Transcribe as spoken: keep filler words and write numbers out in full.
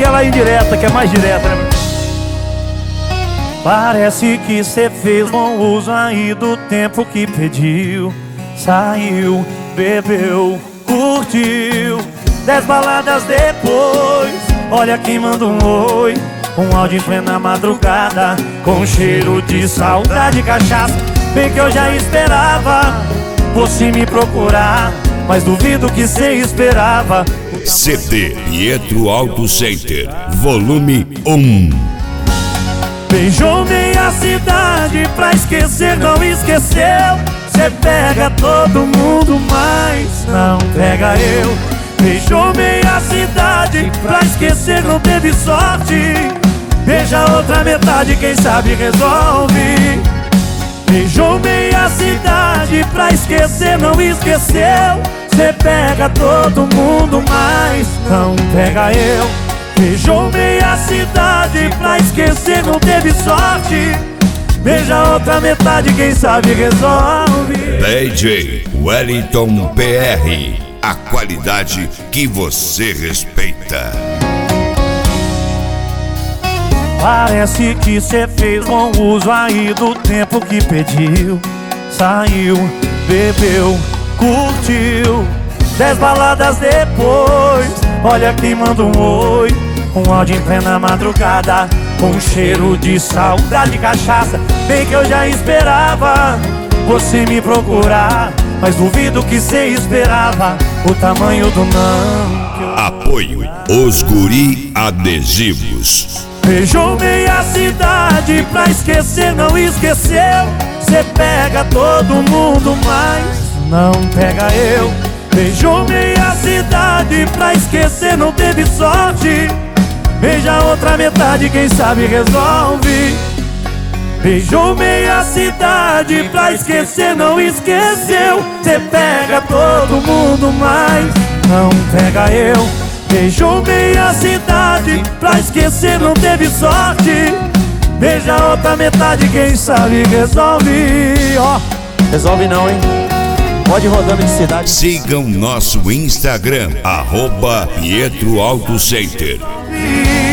aquela indireta, que é mais direta, né? Parece que cê fez bom uso aí do tempo que pediu. Saiu, bebeu, curtiu. Dez baladas depois, olha quem manda um oi. Um áudio em plena madrugada, com cheiro de saudade e cachaça. Bem que eu já esperava você me procurar, mas duvido que cê esperava. C D Pietro Auto Center, volume um. Beijou meia cidade pra esquecer, não esqueceu. Cê pega todo mundo, mas não pega eu. Beijou meia cidade pra esquecer, não teve sorte. Beija outra metade, quem sabe resolve. Beijou meia cidade pra esquecer, não esqueceu. Cê pega todo mundo, mas não pega eu. Beijou meia cidade pra esquecer, não teve sorte. Beija outra metade, quem sabe resolve. D J Wellington P R, a qualidade que você respeita. Parece que cê fez bom uso aí do tempo que pediu. Saiu, bebeu, curtiu. Dez baladas depois, olha quem manda um oi. Um áudio em plena madrugada, com cheiro de saudade e cachaça. Bem que eu já esperava você me procurar, mas duvido que cê esperava o tamanho do não. Apoio Os Guri Adesivos. Beijou meia cidade pra esquecer, não esqueceu. Cê pega todo mundo, mas não pega eu. Beijou meia cidade pra esquecer, não teve sorte. Beija outra metade, quem sabe resolve. Beijou meia cidade pra esquecer, não esqueceu. Cê pega todo mundo, mas não pega eu. Beijou meia cidade pra esquecer, não teve sorte. Beija outra metade, quem sabe resolve. Ó, oh, resolve não, hein? Pode ir rodando de cidade. Sigam nosso Instagram, arroba Pietro Auto Center.